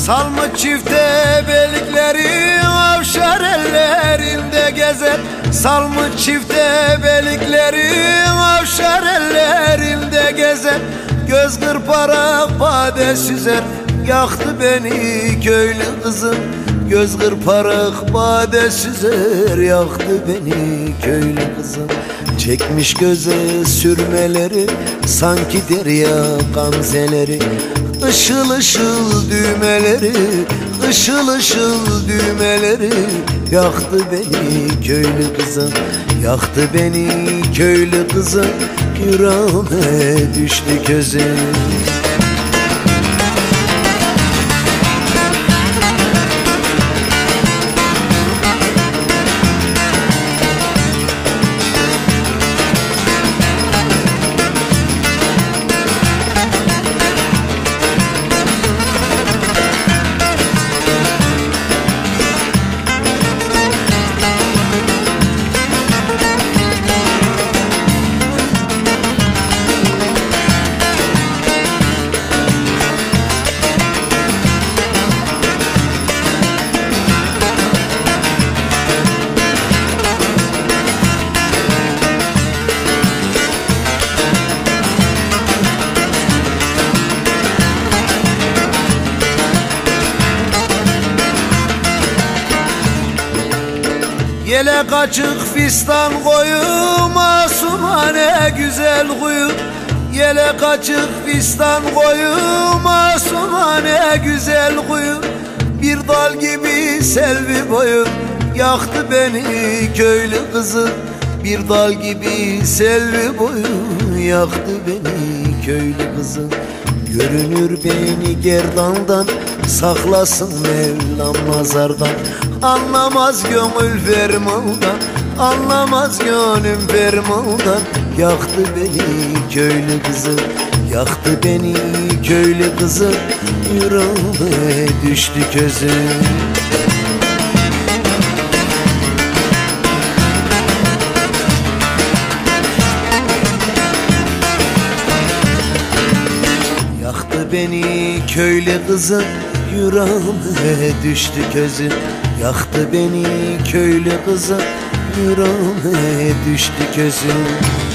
Salmış çifte belikleri avşar ellerinde gezer. Salmış çifte belikleri avşar ellerinde gezer. Göz kırparak bade süzer, yaktı beni köylü kızım. Göz kırparak bade süzer, yaktı beni köylü kızım. Çekmiş göze sürmeleri, sanki derya gamzeleri. Işıl ışıl düğmeleri, ışıl ışıl düğmeleri. Yaktı beni köylü kızım, yaktı beni köylü kızım. Yüreğime düştü közüm. Yelek açık fistan koyu, masumane güzel huyu. Yelek açık fistan koyu, masumane güzel huyu. Bir dal gibi selvi boyu, yaktı beni köylü kızı. Bir dal gibi selvi boyu, yaktı beni köylü kızı. Görünür beni gerdandan, saklasın Mevlam nazardan. Anlamaz gönül fermandan, anlamaz gönlüm fermandan. Yaktı beni köylü kızı, yaktı beni köylü kızı. Yüreğime düştü közüm. Yaktı beni köylü kızı, yüreğime düştü közüm. Yaktı beni köylü kızı, yüreğime düştü közüm.